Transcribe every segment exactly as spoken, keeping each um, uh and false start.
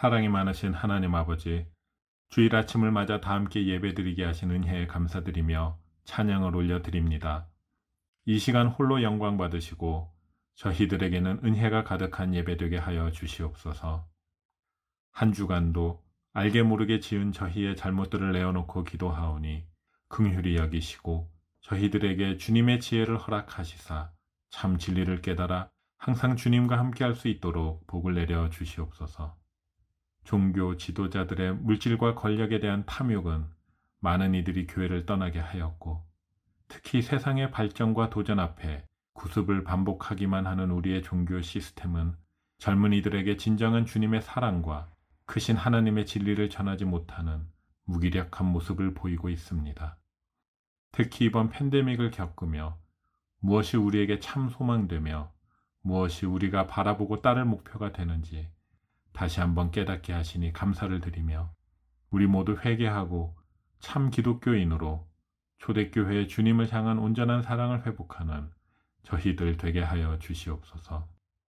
사랑이 많으신 하나님 아버지, 주일 아침을 맞아 다 함께 예배드리게 하신 은혜에 감사드리며 찬양을 올려드립니다. 이 시간 홀로 영광 받으시고 저희들에게는 은혜가 가득한 예배되게 하여 주시옵소서. 한 주간도 알게 모르게 지은 저희의 잘못들을 내어놓고 기도하오니 긍휼히 여기시고 저희들에게 주님의 지혜를 허락하시사 참 진리를 깨달아 항상 주님과 함께할 수 있도록 복을 내려 주시옵소서. 종교 지도자들의 물질과 권력에 대한 탐욕은 많은 이들이 교회를 떠나게 하였고, 특히 세상의 발전과 도전 앞에 구습을 반복하기만 하는 우리의 종교 시스템은 젊은이들에게 진정한 주님의 사랑과 크신 하나님의 진리를 전하지 못하는 무기력한 모습을 보이고 있습니다. 특히 이번 팬데믹을 겪으며 무엇이 우리에게 참 소망되며 무엇이 우리가 바라보고 따를 목표가 되는지 다시 한번 깨닫게 하시니 감사를 드리며 우리 모두 회개하고 참 기독교인으로 초대교회의 주님을 향한 온전한 사랑을 회복하는 저희들 되게 하여 주시옵소서.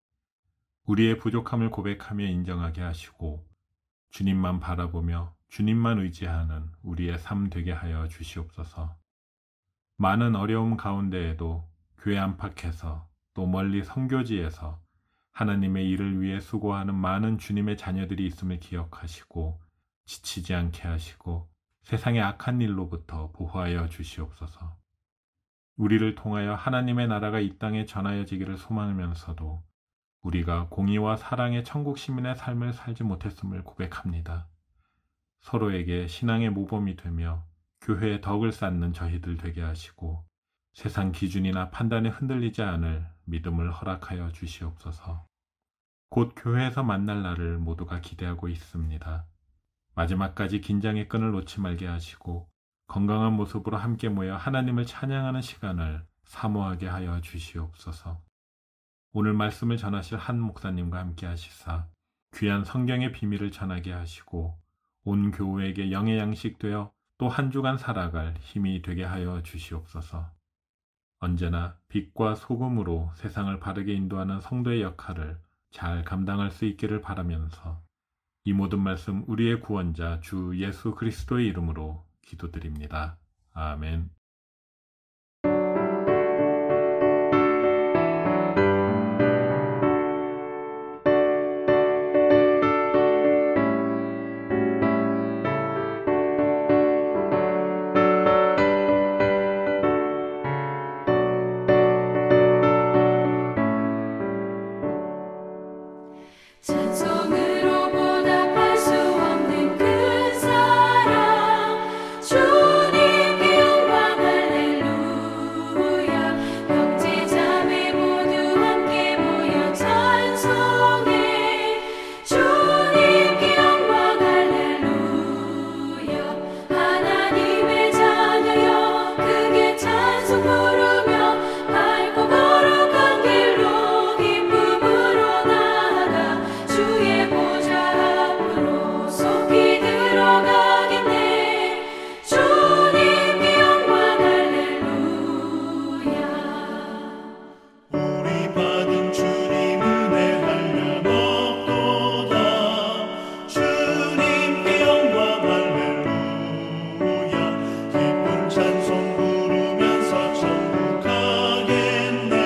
우리의 부족함을 고백하며 인정하게 하시고 주님만 바라보며 주님만 의지하는 우리의 삶 되게 하여 주시옵소서. 많은 어려움 가운데에도 교회 안팎에서 또 멀리 선교지에서 하나님의 일을 위해 수고하는 많은 주님의 자녀들이 있음을 기억하시고 지치지 않게 하시고 세상의 악한 일로부터 보호하여 주시옵소서. 우리를 통하여 하나님의 나라가 이 땅에 전하여지기를 소망하면서도 우리가 공의와 사랑의 천국 시민의 삶을 살지 못했음을 고백합니다. 서로에게 신앙의 모범이 되며 교회의 덕을 쌓는 저희들 되게 하시고 세상 기준이나 판단에 흔들리지 않을 믿음을 허락하여 주시옵소서. 곧 교회에서 만날 날을 모두가 기대하고 있습니다. 마지막까지 긴장의 끈을 놓지 말게 하시고 건강한 모습으로 함께 모여 하나님을 찬양하는 시간을 사모하게 하여 주시옵소서. 오늘 말씀을 전하실 한 목사님과 함께 하시사 귀한 성경의 비밀을 전하게 하시고 온 교우에게 영의 양식 되어 또 한 주간 살아갈 힘이 되게 하여 주시옵소서. 언제나 빛과 소금으로 세상을 바르게 인도하는 성도의 역할을 잘 감당할 수 있기를 바라면서 이 모든 말씀 우리의 구원자 주 예수 그리스도의 이름으로 기도드립니다. 아멘. 찬송으로 보답할 수 없는 그 사랑 주님께 영광 할렐루야. 형제자매 모두 함께 모여 찬송해 주님께 영광 할렐루야. 하나님의 자녀여 크게 찬송 부르며 밝고 거룩한 길로 기쁨으로 나아가 주의 보좌 앞으로 속히 들어가겠네. 주님께 영광 할렐루야. 우리 받은 주님 은혜 한량없도다. 주님께 영광 할렐루야. 기쁜 찬송 부르면서 천국 가겠네.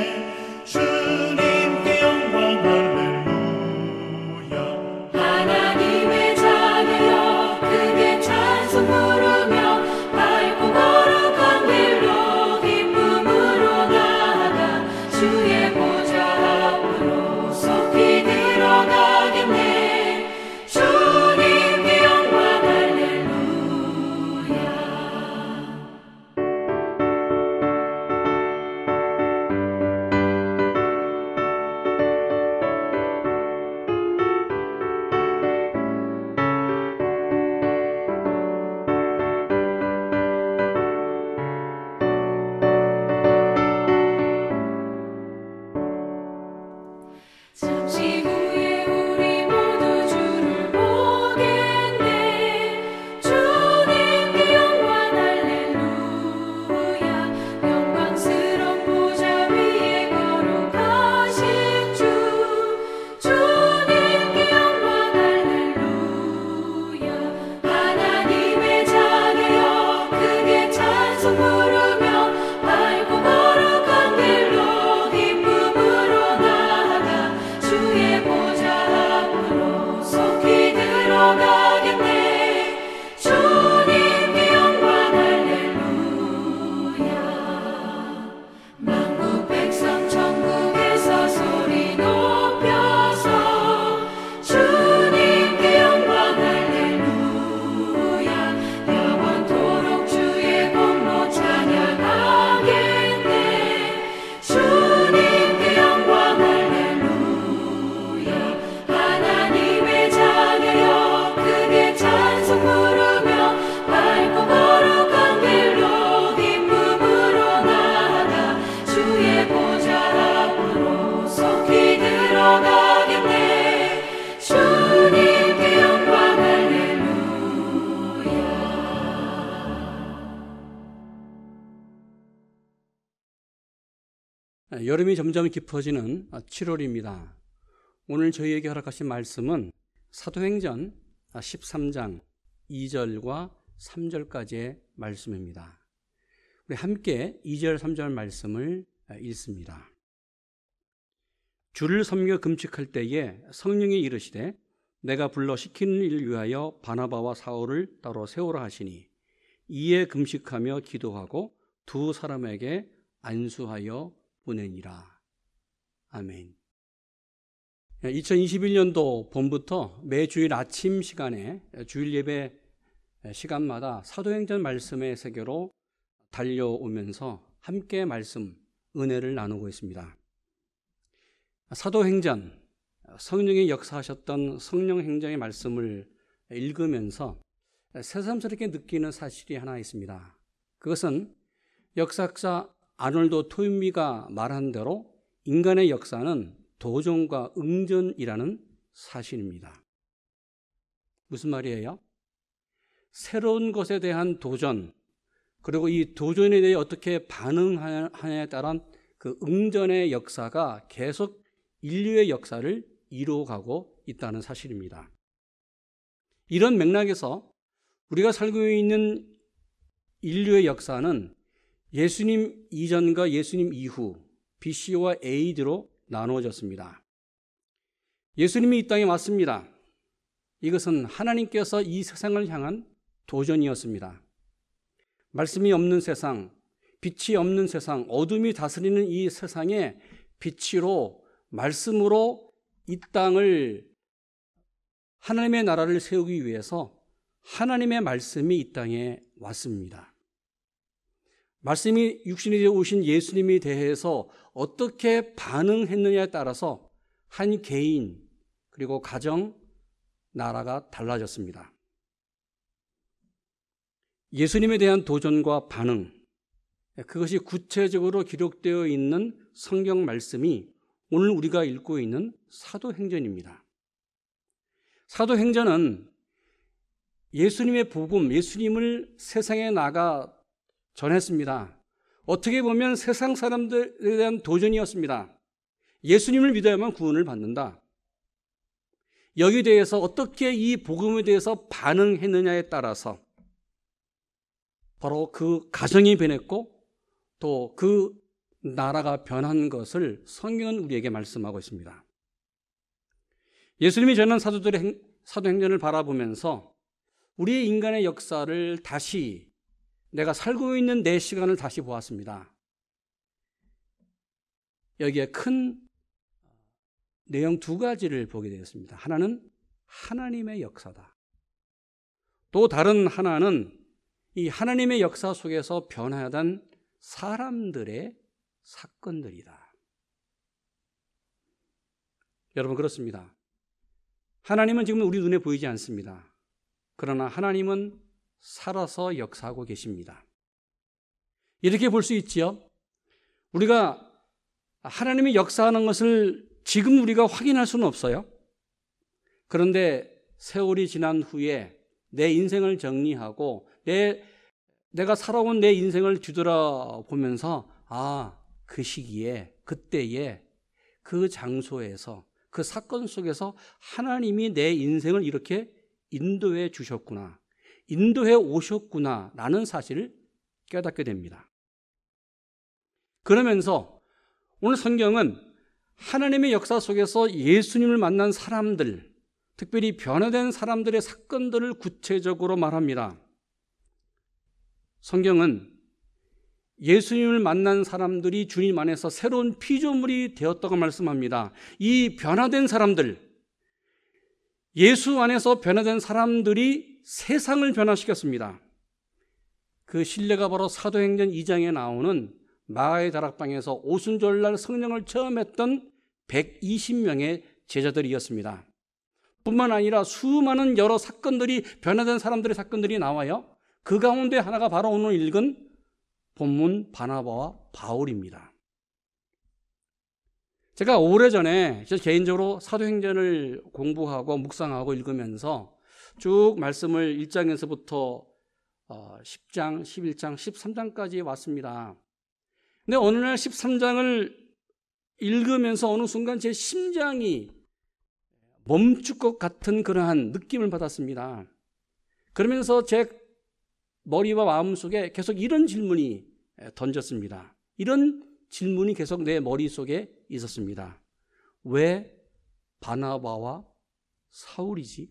주님께 영광 할렐루야. 하나님의 자녀여 크게 찬송 부르며 밝고 거룩한 길로 기쁨으로 나아가 주의 보좌 앞으로 속히 들어가겠네. 주님께 영광 할렐루야. 여름이 점점 깊어지는 칠월입니다. 오늘 저희에게 허락하신 말씀은 사도행전 십삼 장 이 절과 삼 절까지의 말씀입니다. 우리 함께 이 절 삼 절 말씀을 읽습니다. 주를 섬겨 금식할 때에 성령이 이르시되 내가 불러 시키는 일을 위하여 바나바와 사울을 따로 세우라 하시니 이에 금식하며 기도하고 두 사람에게 안수하여 보내니라. 아멘. 이천이십일 년도 봄부터 매주일 아침 시간에 주일 예배 시간마다 사도행전 말씀의 세계로 달려오면서 함께 말씀, 은혜를 나누고 있습니다. 사도행전, 성령이 역사하셨던 성령행전의 말씀을 읽으면서 새삼스럽게 느끼는 사실이 하나 있습니다. 그것은 역사학자 아놀드 토인비가 말한 대로 인간의 역사는 도전과 응전이라는 사실입니다. 무슨 말이에요? 새로운 것에 대한 도전, 그리고 이 도전에 대해 어떻게 반응하냐에 따른 그 응전의 역사가 계속 인류의 역사를 이루어가고 있다는 사실입니다. 이런 맥락에서 우리가 살고 있는 인류의 역사는 예수님 이전과 예수님 이후 비씨와 에이디로 나누어졌습니다. 예수님이 이 땅에 왔습니다. 이것은 하나님께서 이 세상을 향한 도전이었습니다. 말씀이 없는 세상, 빛이 없는 세상, 어둠이 다스리는 이 세상에 빛으로, 말씀으로 이 땅을, 하나님의 나라를 세우기 위해서 하나님의 말씀이 이 땅에 왔습니다. 말씀이 육신이 되어 오신 예수님에 대해서 어떻게 반응했느냐에 따라서 한 개인, 그리고 가정, 나라가 달라졌습니다. 예수님에 대한 도전과 반응, 그것이 구체적으로 기록되어 있는 성경 말씀이 오늘 우리가 읽고 있는 사도행전입니다. 사도행전은 예수님의 복음, 예수님을 세상에 나가 전했습니다. 어떻게 보면 세상 사람들에 대한 도전이었습니다. 예수님을 믿어야만 구원을 받는다. 여기에 대해서 어떻게 이 복음에 대해서 반응했느냐에 따라서 바로 그 가정이 변했고 또 그 나라가 변한 것을 성경은 우리에게 말씀하고 있습니다. 예수님이 전한 사도들의 행, 사도행전을 바라보면서 우리의 인간의 역사를 다시, 내가 살고 있는 내 시간을 다시 보았습니다. 여기에 큰 내용 두 가지를 보게 되었습니다. 하나는 하나님의 역사다. 또 다른 하나는 이 하나님의 역사 속에서 변화하던 사람들의 사건들이다. 여러분, 그렇습니다. 하나님은 지금 우리 눈에 보이지 않습니다. 그러나 하나님은 살아서 역사하고 계십니다. 이렇게 볼 수 있지요. 우리가 하나님이 역사하는 것을 지금 우리가 확인할 수는 없어요. 그런데 세월이 지난 후에 내 인생을 정리하고 내, 내가 살아온 내 인생을 뒤돌아보면서 아, 그 시기에, 그때에, 그 장소에서, 그 사건 속에서 하나님이 내 인생을 이렇게 인도해 주셨구나, 인도해 오셨구나 라는 사실을 깨닫게 됩니다. 그러면서 오늘 성경은 하나님의 역사 속에서 예수님을 만난 사람들, 특별히 변화된 사람들의 사건들을 구체적으로 말합니다. 성경은 예수님을 만난 사람들이 주님 안에서 새로운 피조물이 되었다고 말씀합니다. 이 변화된 사람들, 예수 안에서 변화된 사람들이 세상을 변화시켰습니다. 그 신뢰가 바로 사도행전 이 장에 나오는 마가의 다락방에서 오순절날 성령을 체험했던 백이십 명의 제자들이었습니다. 뿐만 아니라 수많은 여러 사건들이, 변화된 사람들의 사건들이 나와요. 그 가운데 하나가 바로 오늘 읽은 본문 바나바와 바울입니다. 제가 오래전에 개인적으로 사도행전을 공부하고 묵상하고 읽으면서 쭉 말씀을 일 장에서부터 십 장, 십일 장, 십삼 장까지 왔습니다. 근데 어느 날 십삼 장을 읽으면서 어느 순간 제 심장이 멈출 것 같은 그러한 느낌을 받았습니다. 그러면서 제 머리와 마음속에 계속 이런 질문이 던졌습니다. 이런 질문이 계속 내 머릿속에 있었습니다. 왜 바나바와 사울이지?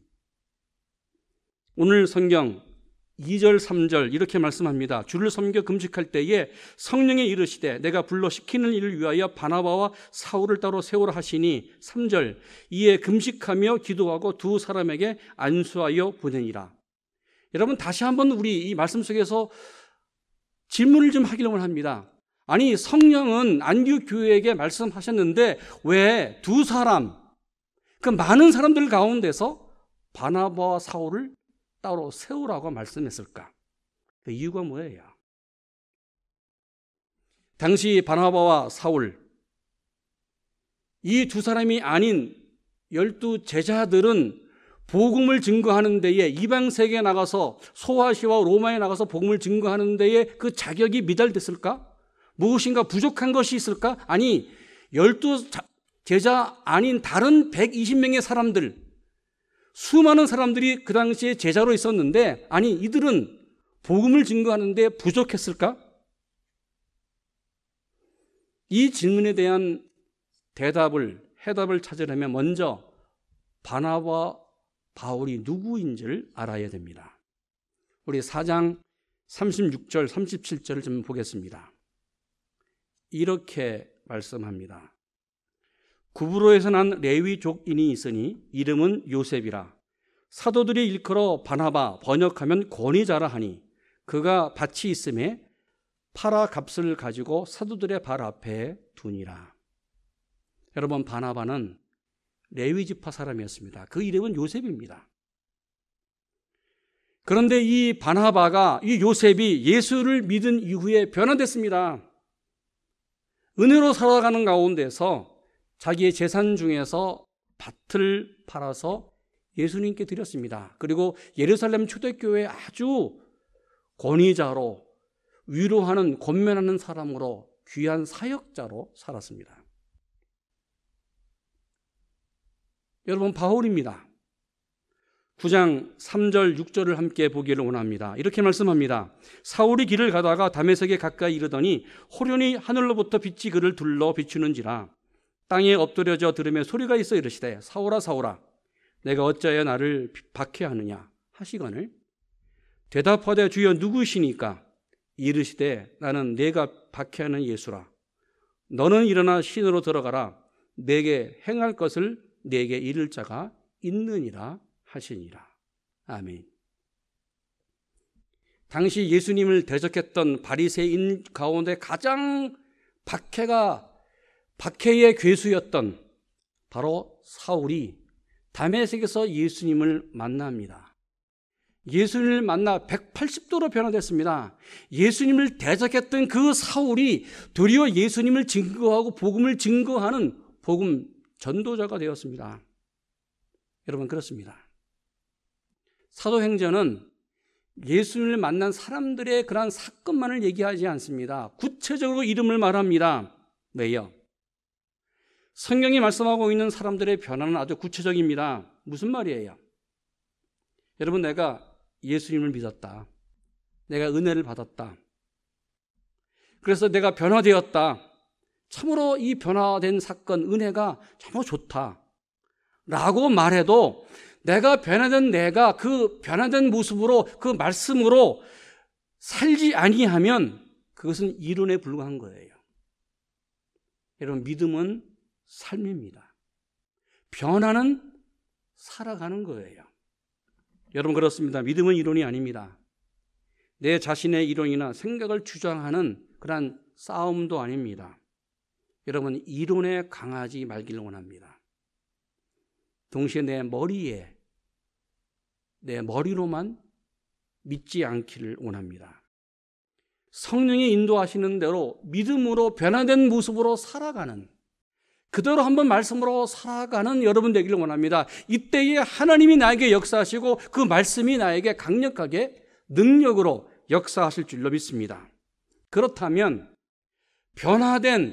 오늘 성경 이 절 삼 절 이렇게 말씀합니다. 주를 섬겨 금식할 때에 성령이 이르시되 내가 불러 시키는 일을 위하여 바나바와 사울을 따로 세우라 하시니 삼 절 이에 금식하며 기도하고 두 사람에게 안수하여 보내니라. 여러분 다시 한번 우리 이 말씀 속에서 질문을 좀 하기를 원합니다. 아니 성령은 안디옥 교회에게 말씀하셨는데 왜 두 사람 그 많은 사람들 가운데서 바나바와 사울을 따로 세우라고 말씀했을까? 그 이유가 뭐예요? 당시 바나바와 사울 이 두 사람이 아닌 열두 제자들은 복음을 증거하는 데에 이방 세계에 나가서 소아시아와 로마에 나가서 복음을 증거하는 데에 그 자격이 미달됐을까? 무엇인가 부족한 것이 있을까? 아니 열두 제자 아닌 다른 백이십 명의 사람들 수많은 사람들이 그 당시에 제자로 있었는데 아니 이들은 복음을 증거하는데 부족했을까? 이 질문에 대한 대답을 해답을 찾으려면 먼저 바나바와 바울이 누구인지를 알아야 됩니다. 우리 사 장 삼십육 절 삼십칠 절을 좀 보겠습니다. 이렇게 말씀합니다. 구브로에서 난 레위족인이 있으니 이름은 요셉이라. 사도들이 일컬어 바나바 번역하면 권위자라 하니 그가 밭이 있음에 팔아 값을 가지고 사도들의 발 앞에 두니라. 여러분 바나바는 레위 지파 사람이었습니다. 그 이름은 요셉입니다. 그런데 이 바나바가 이 요셉이 예수를 믿은 이후에 변화됐습니다. 은혜로 살아가는 가운데서 자기의 재산 중에서 밭을 팔아서 예수님께 드렸습니다. 그리고 예루살렘 초대교회의 아주 권위자로 위로하는 권면하는 사람으로 귀한 사역자로 살았습니다. 여러분 바울입니다. 구 장 삼 절 육 절을 함께 보기를 원합니다. 이렇게 말씀합니다. 사울이 길을 가다가 다메섹에 가까이 이르더니 호련히 하늘로부터 빛이 그를 둘러 비추는지라. 땅에 엎드려져 들으며 소리가 있어 이르시되 사울아 사울아 내가 어찌하여 나를 박해하느냐 하시거늘 대답하되 주여 누구시니까? 이르시되 나는 내가 박해하는 예수라. 너는 일어나 신으로 들어가라. 내게 행할 것을 내게 이를 자가 있느니라 하시니라. 아멘. 당시 예수님을 대적했던 바리새인 가운데 가장 박해가 박해의 괴수였던 바로 사울이 다메섹에서 예수님을 만납니다. 예수님을 만나 백팔십 도로 변화됐습니다. 예수님을 대적했던 그 사울이 도리어 예수님을 증거하고 복음을 증거하는 복음 전도자가 되었습니다. 여러분 그렇습니다. 사도행전은 예수님을 만난 사람들의 그러한 사건만을 얘기하지 않습니다. 구체적으로 이름을 말합니다. 왜요? 성경이 말씀하고 있는 사람들의 변화는 아주 구체적입니다. 무슨 말이에요? 여러분 내가 예수님을 믿었다. 내가 은혜를 받았다. 그래서 내가 변화되었다. 참으로 이 변화된 사건, 은혜가 참 좋다. 라고 말해도 내가 변화된 내가 그 변화된 모습으로 그 말씀으로 살지 아니하면 그것은 이론에 불과한 거예요. 여러분 믿음은 삶입니다. 변화는 살아가는 거예요. 여러분 그렇습니다. 믿음은 이론이 아닙니다. 내 자신의 이론이나 생각을 주장하는 그런 싸움도 아닙니다. 여러분 이론에 강하지 말기를 원합니다. 동시에 내 머리에 내 머리로만 믿지 않기를 원합니다. 성령이 인도하시는 대로 믿음으로 변화된 모습으로 살아가는 그대로 한번 말씀으로 살아가는 여러분 되기를 원합니다. 이때에 하나님이 나에게 역사하시고 그 말씀이 나에게 강력하게 능력으로 역사하실 줄로 믿습니다. 그렇다면 변화된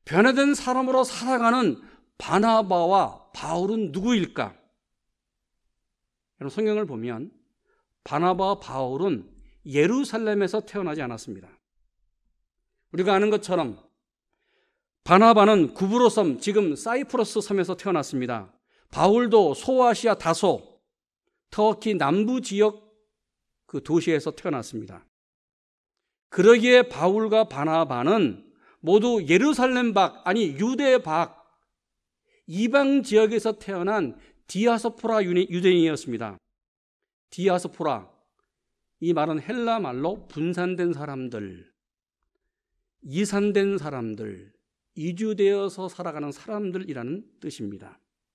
변화된 사람으로 살아가는 바나바와 바울은 누구일까? 여러분, 성경을 보면 바나바와 바울은 예루살렘에서 태어나지 않았습니다. 우리가 아는 것처럼 바나바는 구브로 섬, 지금 사이프러스 섬에서 태어났습니다. 바울도 소아시아 다소, 터키 남부 지역 그 도시에서 태어났습니다. 그러기에 바울과 바나바는 모두 예루살렘 밖, 아니 유대 밖, 이방 지역에서 태어난 디아스포라 유대인이었습니다. 디아스포라, 이 말은 헬라 말로 분산된 사람들, 이산된 사람들, 이주되어서 살아가는 사람들이라는 뜻입니다.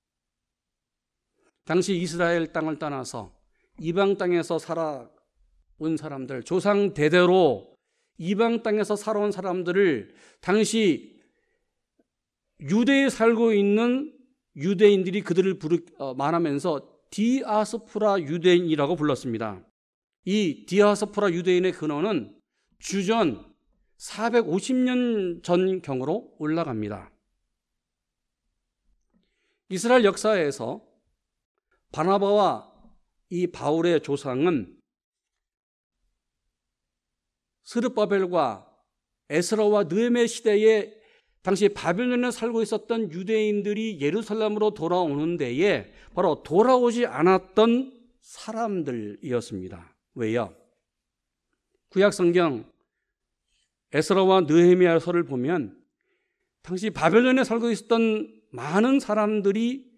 당시 이스라엘 땅을 떠나서 이방 땅에서 살아온 사람들, 조상 대대로 이방 땅에서 살아온 사람들을 당시 유대에 살고 있는 유대인들이 그들을 부르, 어, 말하면서 디아스포라 유대인이라고 불렀습니다. 이 디아스포라 유대인의 근원은 주전 사백오십 년 전경으로 올라갑니다. 이스라엘 역사에서 바나바와 이 바울의 조상은 스룹바벨과 에스라와 느헤미야 시대에 당시 바벨론에 살고 있었던 유대인들이 예루살렘으로 돌아오는 데에 바로 돌아오지 않았던 사람들이었습니다. 왜요? 구약성경 에스라와 느헤미야서를 보면 당시 바벨론에 살고 있었던 많은 사람들이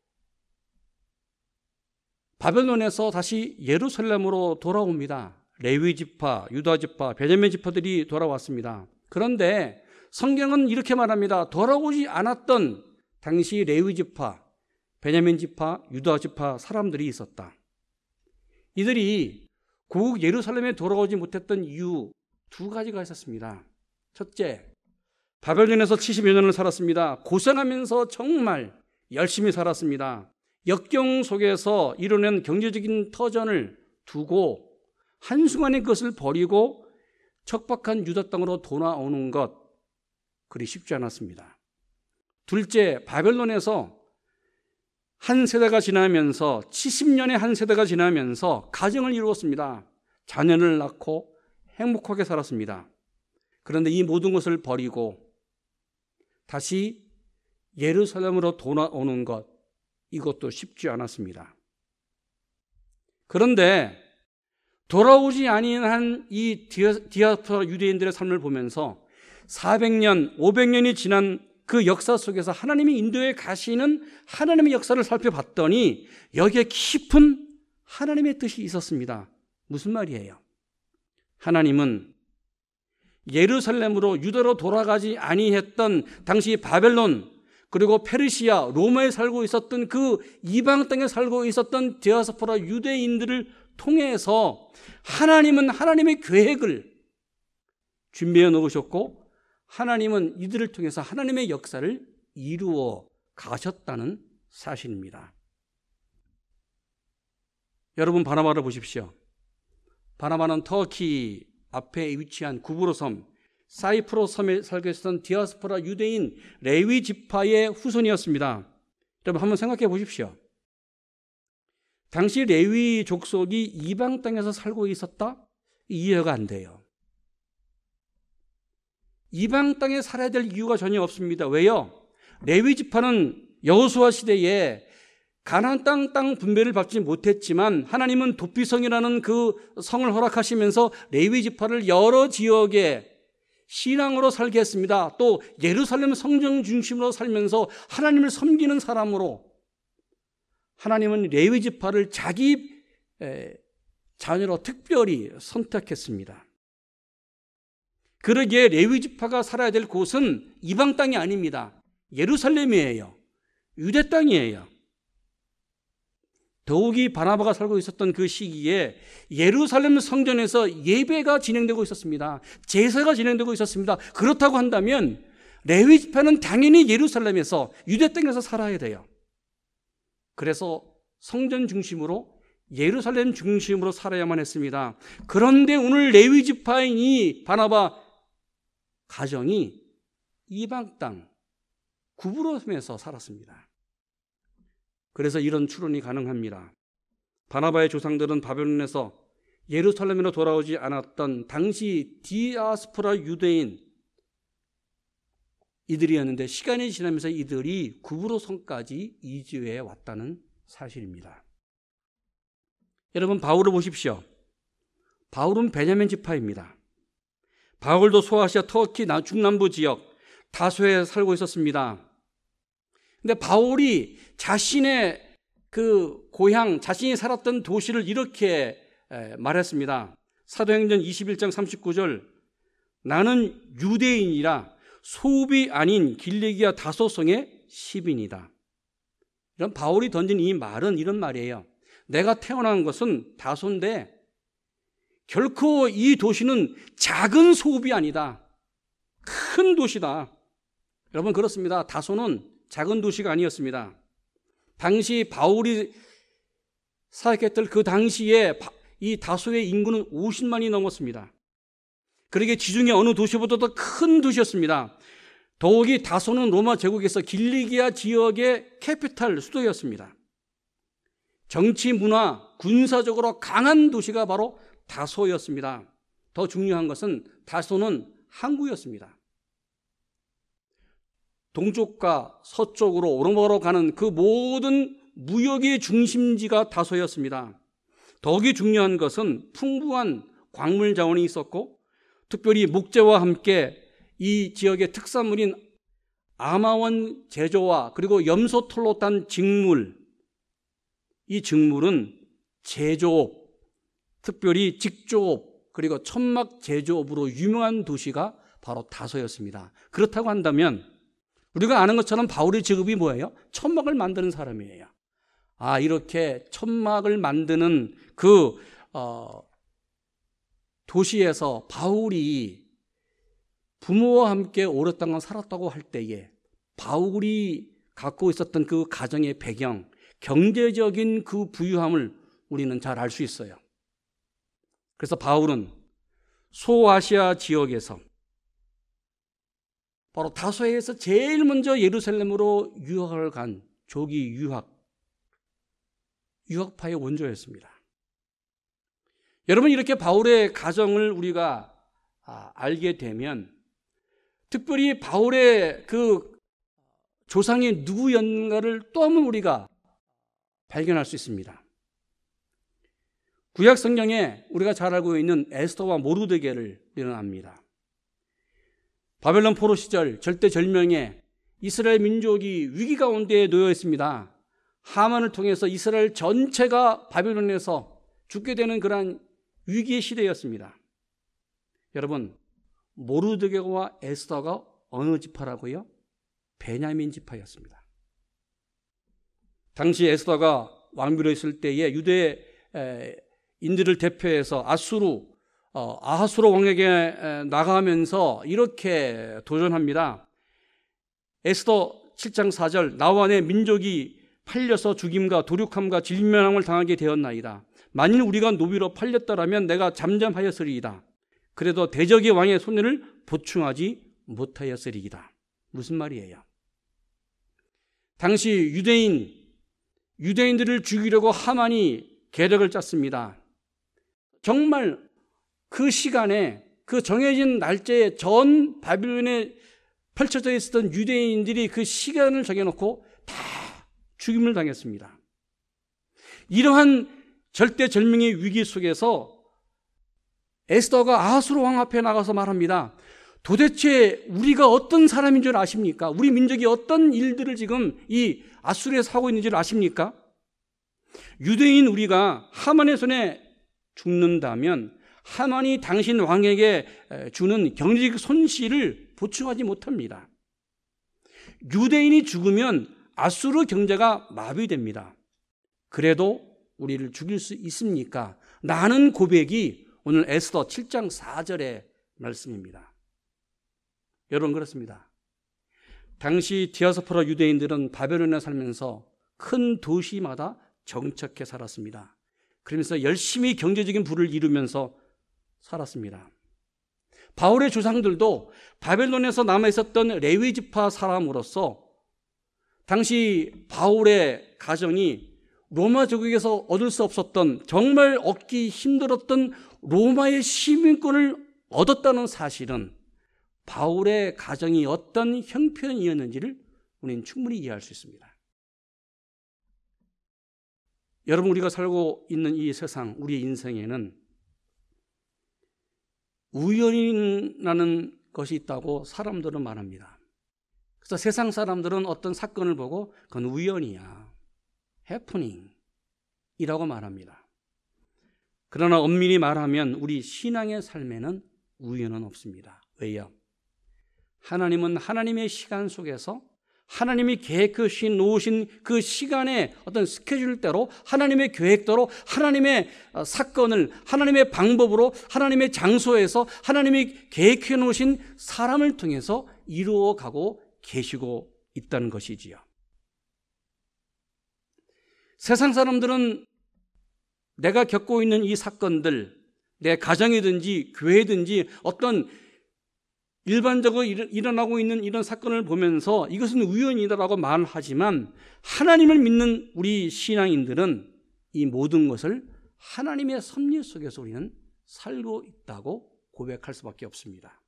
바벨론에서 다시 예루살렘으로 돌아옵니다. 레위 지파, 유다 지파, 베냐민 지파들이 돌아왔습니다. 그런데 성경은 이렇게 말합니다. 돌아오지 않았던 당시 레위 지파, 베냐민 지파, 유다 지파 사람들이 있었다. 이들이 고국 예루살렘에 돌아오지 못했던 이유 두 가지가 있었습니다. 첫째, 바벨론에서 칠십여 년을 살았습니다. 고생하면서 정말 열심히 살았습니다. 역경 속에서 이뤄낸 경제적인 터전을 두고 한순간에 그것을 버리고 척박한 유다 땅으로 돌아오는 것, 그리 쉽지 않았습니다. 둘째, 바벨론에서 한 세대가 지나면서 칠십 년의 한 세대가 지나면서 가정을 이루었습니다. 자녀를 낳고 행복하게 살았습니다. 그런데 이 모든 것을 버리고 다시 예루살렘으로 돌아오는 것, 이것도 쉽지 않았습니다. 그런데 돌아오지 아니한 이 디아스포라 유대인들의 삶을 보면서 사백 년, 오백 년이 지난 그 역사 속에서 하나님이 인도에 가시는 하나님의 역사를 살펴봤더니 여기에 깊은 하나님의 뜻이 있었습니다. 무슨 말이에요? 하나님은 예루살렘으로 유다로 돌아가지 아니했던 당시 바벨론, 그리고 페르시아, 로마에 살고 있었던 그 이방 땅에 살고 있었던 디아스포라 유대인들을 통해서 하나님은 하나님의 계획을 준비해 놓으셨고 하나님은 이들을 통해서 하나님의 역사를 이루어 가셨다는 사실입니다. 여러분, 바나바를 보십시오. 바나바는 터키 앞에 위치한 구브로 섬, 사이프러스 섬에 살고 있었던 디아스포라 유대인 레위 지파의 후손이었습니다. 여러분, 한번 생각해 보십시오. 당시 레위 족속이 이방 땅에서 살고 있었다? 이해가 안 돼요. 이방 땅에 살아야 될 이유가 전혀 없습니다. 왜요? 레위 지파는 여호수아 시대에 가나안 땅, 땅 분배를 받지 못했지만 하나님은 도피성이라는 그 성을 허락하시면서 레위 지파를 여러 지역에 신앙으로 살게 했습니다. 또 예루살렘 성전 중심으로 살면서 하나님을 섬기는 사람으로 하나님은 레위 지파를 자기 자녀로 특별히 선택했습니다. 그러기에 레위 지파가 살아야 될 곳은 이방 땅이 아닙니다. 예루살렘이에요. 유대 땅이에요. 더욱이 바나바가 살고 있었던 그 시기에 예루살렘 성전에서 예배가 진행되고 있었습니다. 제사가 진행되고 있었습니다. 그렇다고 한다면 레위 지파는 당연히 예루살렘에서 유대 땅에서 살아야 돼요. 그래서 성전 중심으로 예루살렘 중심으로 살아야만 했습니다. 그런데 오늘 레위 지파인 이 바나바 가정이 이방 땅 구부러짐에서 살았습니다. 그래서 이런 추론이 가능합니다. 바나바의 조상들은 바벨론에서 예루살렘으로 돌아오지 않았던 당시 디아스포라 유대인 이들이었는데 시간이 지나면서 이들이 구브로성까지 이주해 왔다는 사실입니다. 여러분, 바울을 보십시오. 바울은 베냐민 지파입니다. 바울도 소아시아 터키 중남부 지역 다소에 살고 있었습니다. 근데 바울이 자신의 그 고향, 자신이 살았던 도시를 이렇게 말했습니다. 사도행전 이십일 장 삼십구 절, 나는 유대인이라 소읍이 아닌 길리기아 다소성의 시민이다. 이런 바울이 던진 이 말은 이런 말이에요. 내가 태어난 것은 다소인데 결코 이 도시는 작은 소읍이 아니다. 큰 도시다. 여러분, 그렇습니다. 다소는 작은 도시가 아니었습니다. 당시 바울이 사역했던 그 당시에 이 다소의 인구는 오십만이 넘었습니다. 그러기에 지중해 어느 도시보다도 큰 도시였습니다. 더욱이 다소는 로마 제국에서 길리기아 지역의 캐피탈 수도였습니다. 정치, 문화, 군사적으로 강한 도시가 바로 다소였습니다. 더 중요한 것은 다소는 항구였습니다. 동쪽과 서쪽으로 오르막으로 가는 그 모든 무역의 중심지가 다소였습니다. 더욱이 중요한 것은 풍부한 광물 자원이 있었고 특별히 목재와 함께 이 지역의 특산물인 아마원 제조와 그리고 염소털로 딴 직물, 이 직물은 제조업, 특별히 직조업 그리고 천막 제조업으로 유명한 도시가 바로 다소였습니다. 그렇다고 한다면 우리가 아는 것처럼 바울의 직업이 뭐예요? 천막을 만드는 사람이에요. 아, 이렇게 천막을 만드는 그 어, 도시에서 바울이 부모와 함께 오랫 동안 살았다고 할 때에 바울이 갖고 있었던 그 가정의 배경, 경제적인 그 부유함을 우리는 잘 알 수 있어요. 그래서 바울은 소아시아 지역에서 바로 다소에서 제일 먼저 예루살렘으로 유학을 간 조기 유학, 유학파의 원조였습니다. 여러분, 이렇게 바울의 가정을 우리가 아, 알게 되면 특별히 바울의 그 조상이 누구였는가를 또 한번 우리가 발견할 수 있습니다. 구약 성경에 우리가 잘 알고 있는 에스더와 모르드게를 우리는 압니다. 바벨론 포로 시절 절대절명에 이스라엘 민족이 위기 가운데 놓여 있습니다. 하만을 통해서 이스라엘 전체가 바벨론에서 죽게 되는 그러한 위기의 시대였습니다. 여러분, 모르드게와 에스더가 어느 지파라고요? 베냐민 지파였습니다. 당시 에스더가 왕비로 있을 때에 유대인들을 대표해서 아수르, 어, 아하수로 왕에게 나가면서 이렇게 도전합니다. 에스더 칠 장 사 절, 나와 내 민족이 팔려서 죽임과 도륙함과 질면함을 당하게 되었나이다. 만일 우리가 노비로 팔렸더라면 내가 잠잠하였으리이다. 그래도 대적의 왕의 손해를 보충하지 못하였으리이다. 무슨 말이에요? 당시 유대인, 유대인들을 죽이려고 하만이 계략을 짰습니다. 정말 그 시간에 그 정해진 날짜에 전 바빌론에 펼쳐져 있었던 유대인들이 그 시간을 정해놓고 다 죽임을 당했습니다. 이러한 절대절명의 위기 속에서 에스더가 아하수르 왕 앞에 나가서 말합니다. 도대체 우리가 어떤 사람인 줄 아십니까? 우리 민족이 어떤 일들을 지금 이 아수르에서 하고 있는 줄 아십니까? 유대인 우리가 하만의 손에 죽는다면 하만이 당신 왕에게 주는 경제적 손실을 보충하지 못합니다. 유대인이 죽으면 아수르 경제가 마비됩니다. 그래도 우리를 죽일 수 있습니까? 라는 고백이 오늘 에스더 칠 장 사 절의 말씀입니다. 여러분, 그렇습니다. 당시 디아스포라 유대인들은 바벨론에 살면서 큰 도시마다 정착해 살았습니다. 그러면서 열심히 경제적인 부를 이루면서 살았습니다. 바울의 조상들도 바벨론에서 남아있었던 레위 지파 사람으로서 당시 바울의 가정이 로마 제국에서 얻을 수 없었던, 정말 얻기 힘들었던 로마의 시민권을 얻었다는 사실은 바울의 가정이 어떤 형편이었는지를 우리는 충분히 이해할 수 있습니다. 여러분, 우리가 살고 있는 이 세상, 우리의 인생에는 우연이라는 것이 있다고 사람들은 말합니다. 그래서 세상 사람들은 어떤 사건을 보고 그건 우연이야, 해프닝이라고 말합니다. 그러나 엄밀히 말하면 우리 신앙의 삶에는 우연은 없습니다. 왜요? 하나님은 하나님의 시간 속에서 하나님이 계획하신 놓으신 그 시간의 어떤 스케줄대로, 하나님의 계획대로, 하나님의 사건을 하나님의 방법으로, 하나님의 장소에서 하나님이 계획해 놓으신 사람을 통해서 이루어가고 계시고 있다는 것이지요. 세상 사람들은 내가 겪고 있는 이 사건들, 내 가정이든지 교회든지 어떤 일반적으로 일어나고 있는 이런 사건을 보면서 이것은 우연이다라고 말하지만, 하나님을 믿는 우리 신앙인들은 이 모든 것을 하나님의 섭리 속에서 우리는 살고 있다고 고백할 수밖에 없습니다.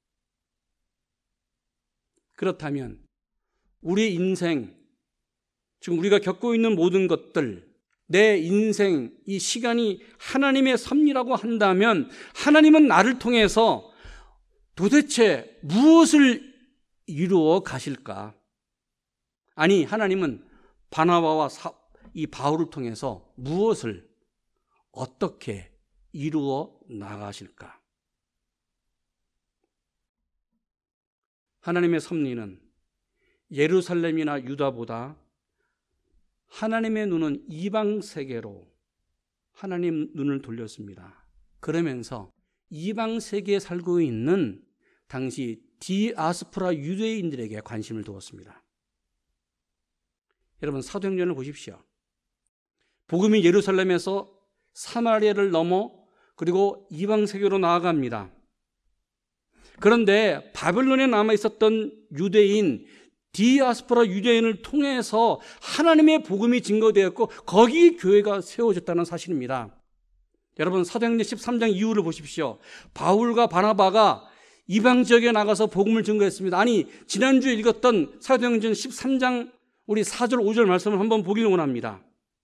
그렇다면 우리 인생, 지금 우리가 겪고 있는 모든 것들, 내 인생, 이 시간이 하나님의 섭리라고 한다면 하나님은 나를 통해서 도대체 무엇을 이루어 가실까? 아니, 하나님은 바나바와 사, 이 바울을 통해서 무엇을 어떻게 이루어 나가실까? 하나님의 섭리는 예루살렘이나 유다보다 하나님의 눈은 이방 세계로 하나님 눈을 돌렸습니다. 그러면서 이방 세계에 살고 있는 당시 디아스포라 유대인들에게 관심을 두었습니다. 여러분, 사도행전을 보십시오. 복음이 예루살렘에서 사마리아를 넘어 그리고 이방 세계로 나아갑니다. 그런데 바벨론에 남아 있었던 유대인, 디아스포라 유대인을 통해서 하나님의 복음이 증거되었고 거기 교회가 세워졌다는 사실입니다. 여러분, 사도행전 십삼 장 이후를 보십시오. 바울과 바나바가 이방 지역에 나가서 복음을 증거했습니다. 아니, 지난주에 읽었던 사도행전 십삼 장 우리 사 절 오 절 말씀을 한번 보기를 원합니다.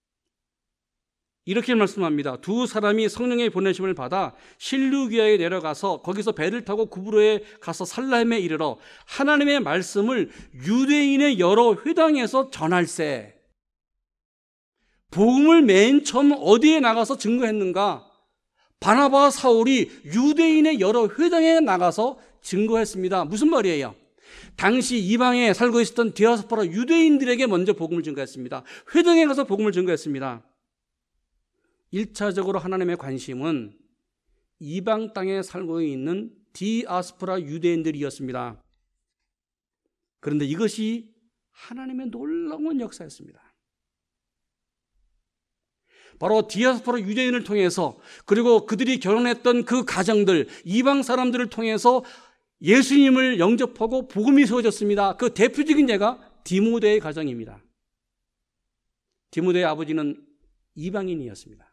이렇게 말씀합니다. 두 사람이 성령의 보내심을 받아 실루기아에 내려가서 거기서 배를 타고 구브로에 가서 살라임에 이르러 하나님의 말씀을 유대인의 여러 회당에서 전할세. 복음을 맨 처음 어디에 나가서 증거했는가? 바나바와 사울이 유대인의 여러 회당에 나가서 증거했습니다. 무슨 말이에요? 당시 이방에 살고 있었던 디아스포라 유대인들에게 먼저 복음을 증거했습니다. 회당에 가서 복음을 증거했습니다. 일차적으로 하나님의 관심은 이방 땅에 살고 있는 디아스포라 유대인들이었습니다. 그런데 이것이 하나님의 놀라운 역사였습니다. 바로 디아스포라 유대인을 통해서, 그리고 그들이 결혼했던 그 가정들, 이방 사람들을 통해서 예수님을 영접하고 복음이 세워졌습니다. 그 대표적인 예가 디모데의 가정입니다. 디모데의 아버지는 이방인이었습니다.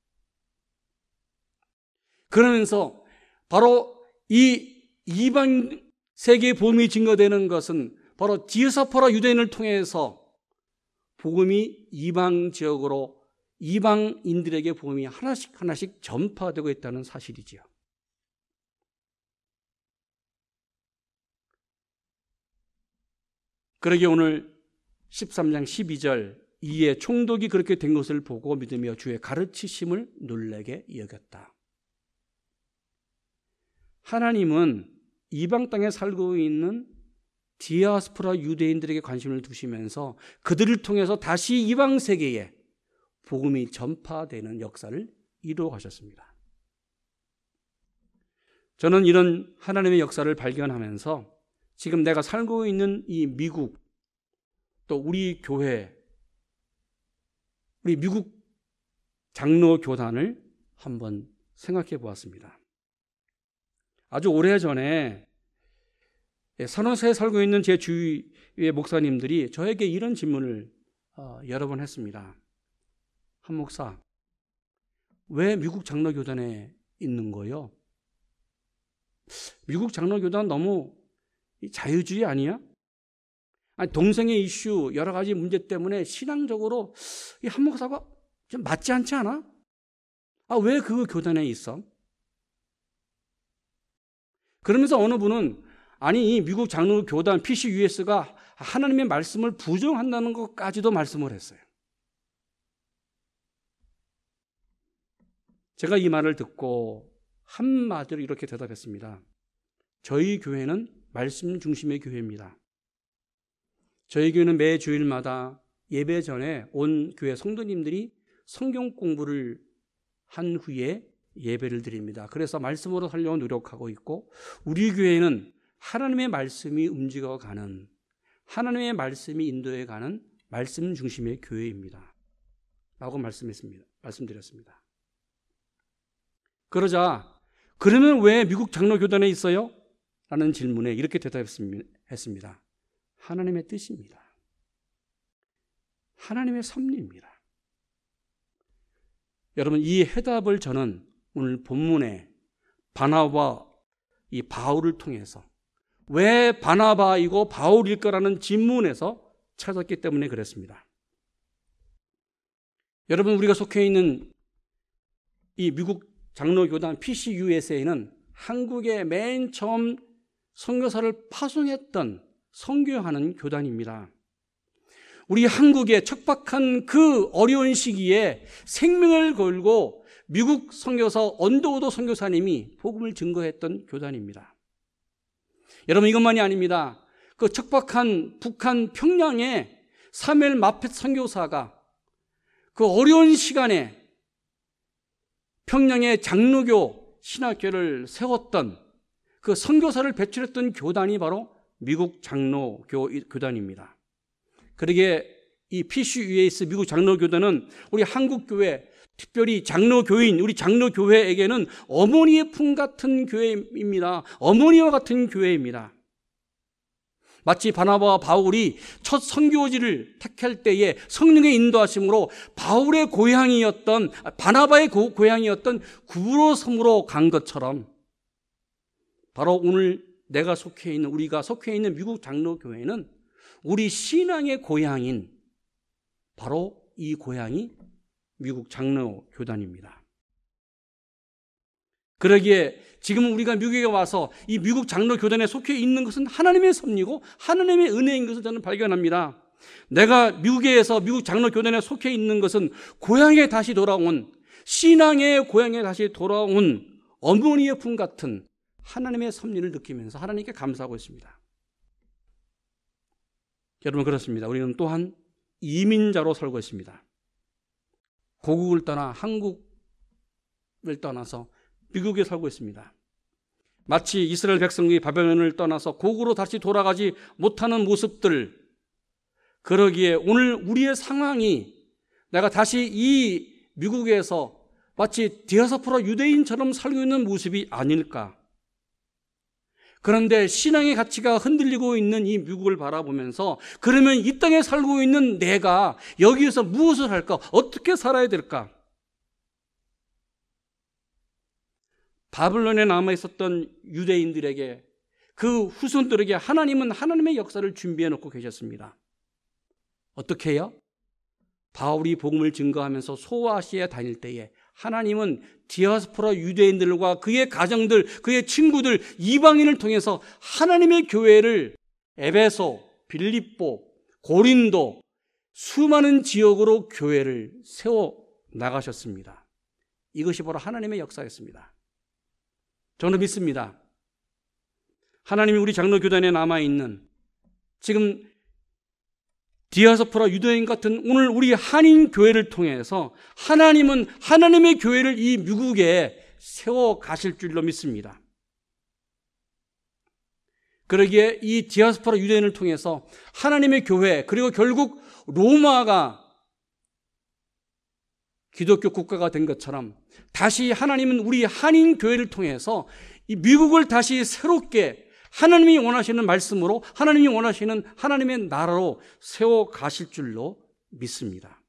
그러면서 바로 이 이방 세계의 복음이 증거되는 것은 바로 디아스포라 유대인을 통해서 복음이 이방 지역으로, 이방인들에게 복음이 하나씩 하나씩 전파되고 있다는 사실이지요. 그러기에 오늘 십삼 장 십이 절, 이에 총독이 그렇게 된 것을 보고 믿으며 주의 가르치심을 놀라게 여겼다. 하나님은 이방 땅에 살고 있는 디아스포라 유대인들에게 관심을 두시면서 그들을 통해서 다시 이방 세계에 복음이 전파되는 역사를 이루어 가셨습니다. 저는 이런 하나님의 역사를 발견하면서 지금 내가 살고 있는 이 미국, 또 우리 교회, 우리 미국 장로 교단을 한번 생각해 보았습니다. 아주 오래전에 산호세에 살고 있는 제 주위의 목사님들이 저에게 이런 질문을 여러 번 했습니다. 한 목사, 왜 미국 장로교단에 있는 거요? 미국 장로교단 너무 자유주의 아니야? 아니, 동성애 이슈 여러 가지 문제 때문에 신앙적으로 이 한 목사가 좀 맞지 않지 않아? 아, 왜 그 교단에 있어? 그러면서 어느 분은 아니, 이 미국 장로교단 피씨유에스가 하나님의 말씀을 부정한다는 것까지도 말씀을 했어요. 제가 이 말을 듣고 한마디로 이렇게 대답했습니다. 저희 교회는 말씀 중심의 교회입니다. 저희 교회는 매 주일마다 예배 전에 온 교회 성도님들이 성경 공부를 한 후에 예배를 드립니다. 그래서 말씀으로 살려고 노력하고 있고, 우리 교회는 하나님의 말씀이 움직여가는, 하나님의 말씀이 인도해가는 말씀 중심의 교회입니다. 라고 말씀했습니다. 말씀드렸습니다. 그러자 그러면 왜 미국 장로교단에 있어요? 라는 질문에 이렇게 대답했습니다. 하나님의 뜻입니다. 하나님의 섭리입니다. 여러분, 이 해답을 저는 오늘 본문에 바나바와 이 바울을 통해서, 왜 바나바이고 바울일 거라는 질문에서 찾았기 때문에 그랬습니다. 여러분, 우리가 속해 있는 이 미국 장로교단 피씨유에스에이는 한국에 맨 처음 선교사를 파송했던 선교하는 교단입니다. 우리 한국의 척박한 그 어려운 시기에 생명을 걸고 미국 선교사 언더우드 선교사님이 복음을 증거했던 교단입니다. 여러분, 이것만이 아닙니다. 그 척박한 북한 평양에 사무엘 마펫 선교사가 그 어려운 시간에 평양의 장로교 신학교를 세웠던 그 선교사를 배출했던 교단이 바로 미국 장로교 교단입니다. 그러기에 이 피씨유에스 미국 장로교단은 우리 한국교회, 특별히 장로교인, 우리 장로교회에게는 어머니의 품 같은 교회입니다. 어머니와 같은 교회입니다. 마치 바나바와 바울이 첫 선교지를 택할 때에 성령의 인도하심으로 바울의 고향이었던, 바나바의 고, 고향이었던 구브로 섬으로 간 것처럼, 바로 오늘 내가 속해 있는, 우리가 속해 있는 미국 장로교회는 우리 신앙의 고향인 바로 이 고향이 미국 장로교단입니다. 그러기에 지금 우리가 미국에 와서 이 미국 장로교단에 속해 있는 것은 하나님의 섭리고 하나님의 은혜인 것을 저는 발견합니다. 내가 미국에서 미국 장로교단에 속해 있는 것은 고향에 다시 돌아온, 신앙의 고향에 다시 돌아온 어머니의 품 같은 하나님의 섭리를 느끼면서 하나님께 감사하고 있습니다. 여러분, 그렇습니다. 우리는 또한 이민자로 살고 있습니다. 고국을 떠나 한국을 떠나서 미국에 살고 있습니다. 마치 이스라엘 백성이 바벨론을 떠나서 고국으로 다시 돌아가지 못하는 모습들, 그러기에 오늘 우리의 상황이 내가 다시 이 미국에서 마치 디아스포라 유대인처럼 살고 있는 모습이 아닐까. 그런데 신앙의 가치가 흔들리고 있는 이 미국을 바라보면서, 그러면 이 땅에 살고 있는 내가 여기에서 무엇을 할까? 어떻게 살아야 될까? 바벨론에 남아있었던 유대인들에게, 그 후손들에게 하나님은 하나님의 역사를 준비해 놓고 계셨습니다. 어떻게 해요? 바울이 복음을 증거하면서 소아시아에 다닐 때에 하나님은 디아스포라 유대인들과 그의 가정들, 그의 친구들, 이방인을 통해서 하나님의 교회를 에베소, 빌립보, 고린도 수많은 지역으로 교회를 세워 나가셨습니다. 이것이 바로 하나님의 역사였습니다. 저는 믿습니다. 하나님이 우리 장로교단에 남아있는 지금 디아스포라 유대인 같은 오늘 우리 한인 교회를 통해서 하나님은 하나님의 교회를 이 미국에 세워 가실 줄로 믿습니다. 그러기에 이 디아스포라 유대인을 통해서 하나님의 교회, 그리고 결국 로마가 기독교 국가가 된 것처럼 다시 하나님은 우리 한인 교회를 통해서 이 미국을 다시 새롭게 하나님이 원하시는 말씀으로, 하나님이 원하시는 하나님의 나라로 세워 가실 줄로 믿습니다.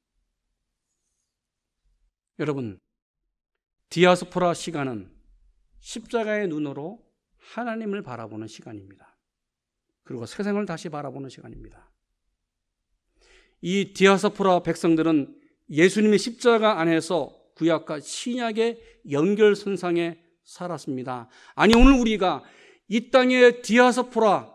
여러분, 디아스포라 시간은 십자가의 눈으로 하나님을 바라보는 시간입니다. 그리고 세상을 다시 바라보는 시간입니다. 이 디아스포라 백성들은 예수님의 십자가 안에서 구약과 신약의 연결선상에 살았습니다. 아니, 오늘 우리가 이 땅의 디아스포라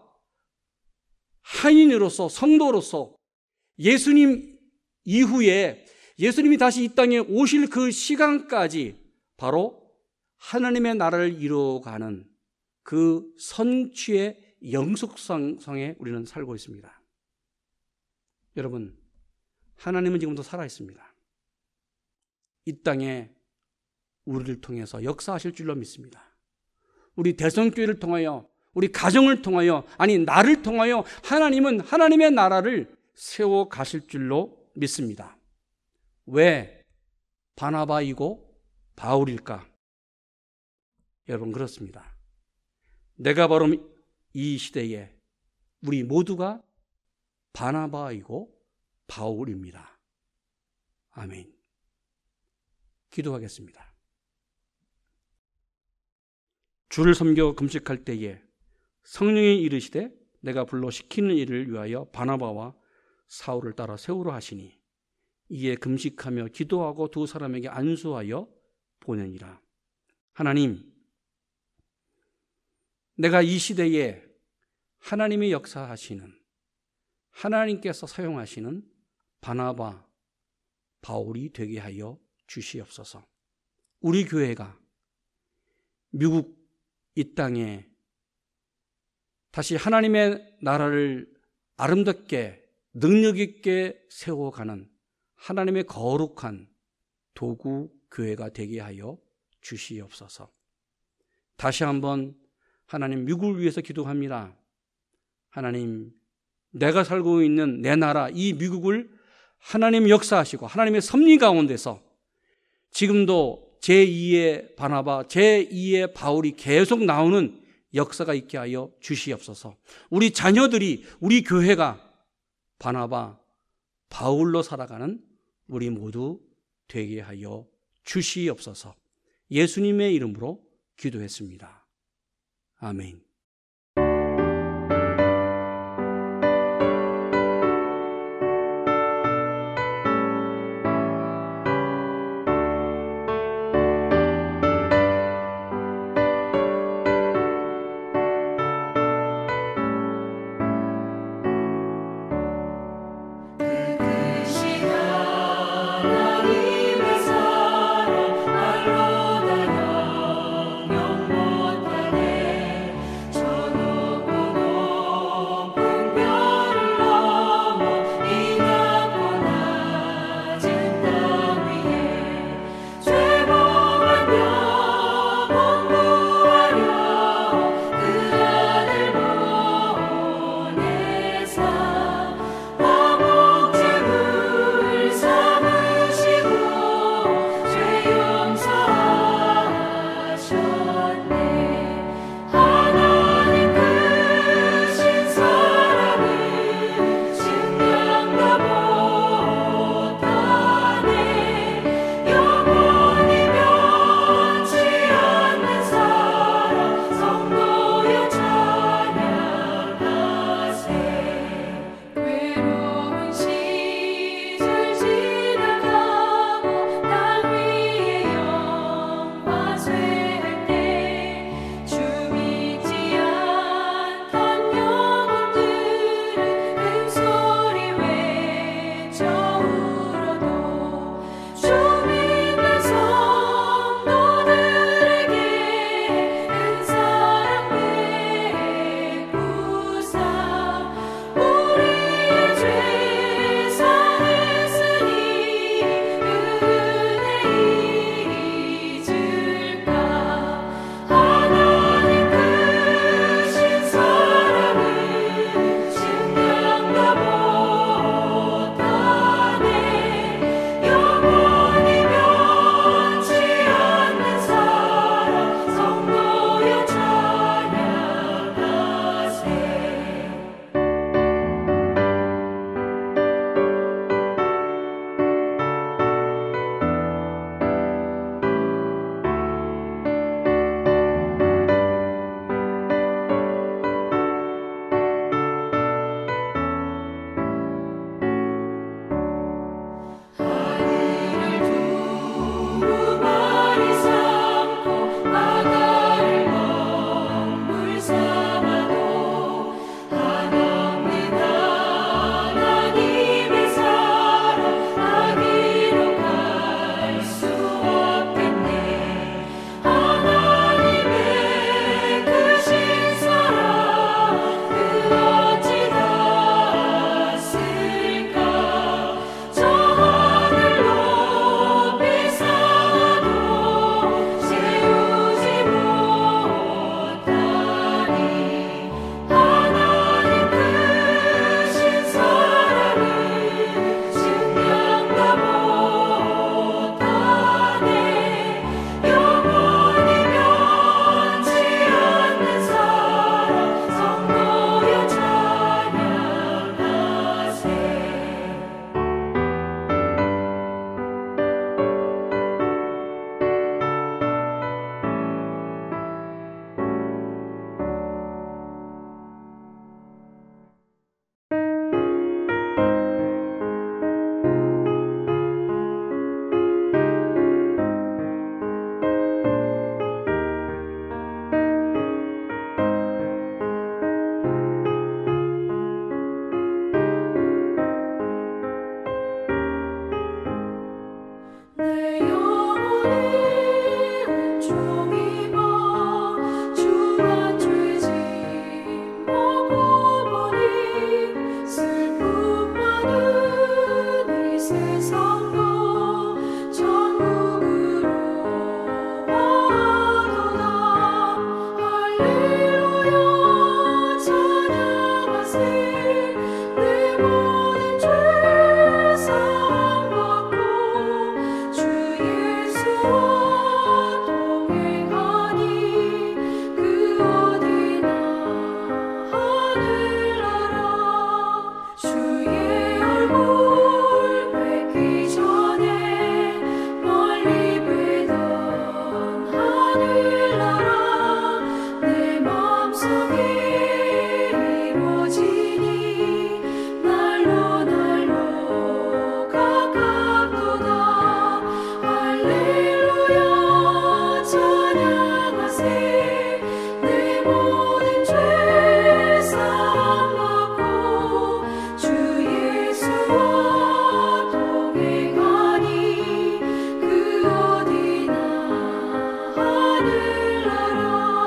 한인으로서, 성도로서 예수님 이후에 예수님이 다시 이 땅에 오실 그 시간까지 바로 하나님의 나라를 이루어가는 그 선취의 영속성에 우리는 살고 있습니다. 여러분, 하나님은 지금도 살아있습니다. 이 땅에 우리를 통해서 역사하실 줄로 믿습니다. 우리 대성교회를 통하여, 우리 가정을 통하여, 아니 나를 통하여 하나님은 하나님의 나라를 세워 가실 줄로 믿습니다. 왜 바나바이고 바울일까? 여러분, 그렇습니다. 내가 바로 이 시대에 우리 모두가 바나바이고 바울입니다. 아멘. 기도하겠습니다. 주를 섬겨 금식할 때에 성령이 이르시되 내가 불러 시키는 일을 위하여 바나바와 사울을 따라 세우라 하시니 이에 금식하며 기도하고 두 사람에게 안수하여 보내니라. 하나님, 내가 이 시대에 하나님이 역사하시는, 하나님께서 사용하시는 바나바, 바울이 되게 하여 주시옵소서. 우리 교회가 미국 이 땅에 다시 하나님의 나라를 아름답게 능력 있게 세워가는 하나님의 거룩한 도구 교회가 되게 하여 주시옵소서. 다시 한번 하나님, 미국을 위해서 기도합니다. 하나님, 내가 살고 있는 내 나라 이 미국을 하나님 역사하시고 하나님의 섭리 가운데서 지금도 제이의 바나바, 제이의 바울이 계속 나오는 역사가 있게 하여 주시옵소서. 우리 자녀들이, 우리 교회가 바나바, 바울로 살아가는 우리 모두 되게 하여 주시옵소서. 예수님의 이름으로 기도했습니다. 아멘. 하나님의 사랑 알로 다녀 영 못하네 성도 전국으로 와도다. 할렐루야 찬양하세. 내 모든 죄 사함받고 주 예수와 동행하니 그 어디나 하늘나라. 주의 얼굴 뵙기 전에 멀리 뵈던 하늘나라. 내 마음속에 이루어지니 날로 날로 가깝도다. 할렐루야 찬양하세. 내 모든 죄 사함받고 주 예수와 동행하니 그 어디나 하늘나라.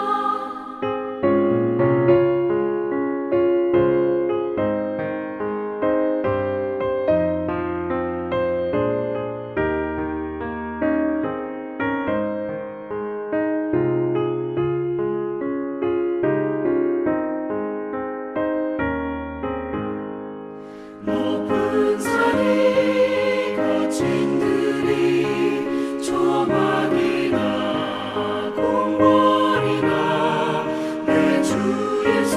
높은 산이 거친 들이 조망이나 궁궐이나 내 주 예수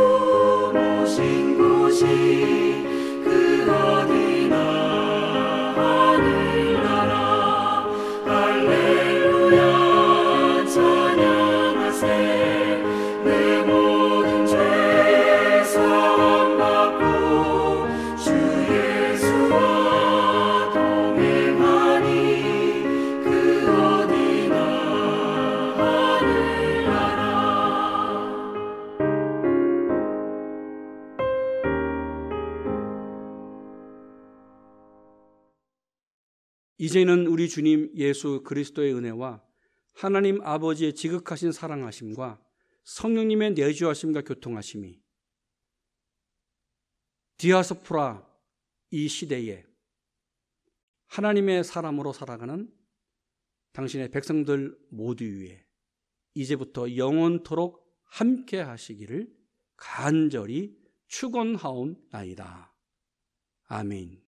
모신 곳이 그 어디나 하늘나라. 할렐루야 찬양하세. 내 모든 죄 사함받고 주 예수와 동행하니 그 어디나 하늘나라. 이제는 우리 주님 예수 그리스도의 은혜와 하나님 아버지의 지극하신 사랑하심과 성령님의 내주하심과 교통하심이 디아스포라 이 시대에 하나님의 사람으로 살아가는 당신의 백성들 모두 위에 이제부터 영원토록 함께 하시기를 간절히 축원하옵나이다. 아멘.